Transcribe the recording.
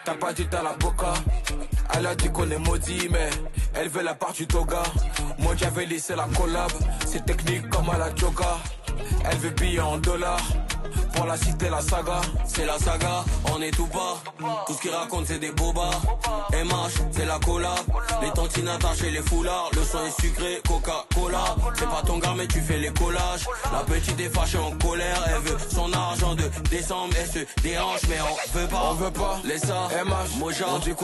T'as pas dit t'as la boca. Elle a dit qu'on est maudit, mais elle veut la part du toga. Moi j'avais laissé la collab, c'est technique comme à la yoga. Elle veut payer en dollars. Pour la cité, la saga, c'est la saga, on est tout pas. Tout ce qu'ils racontent c'est des bobas. MH, c'est la cola. Les tantines attachées, les foulards. Le son est sucré, Coca-Cola. C'est pas ton gars mais tu fais les collages. La petite est fâchée en colère. Elle veut son argent de décembre. Elle se dérange mais on veut pas. On veut pas. Laisse ça, MH, Moja.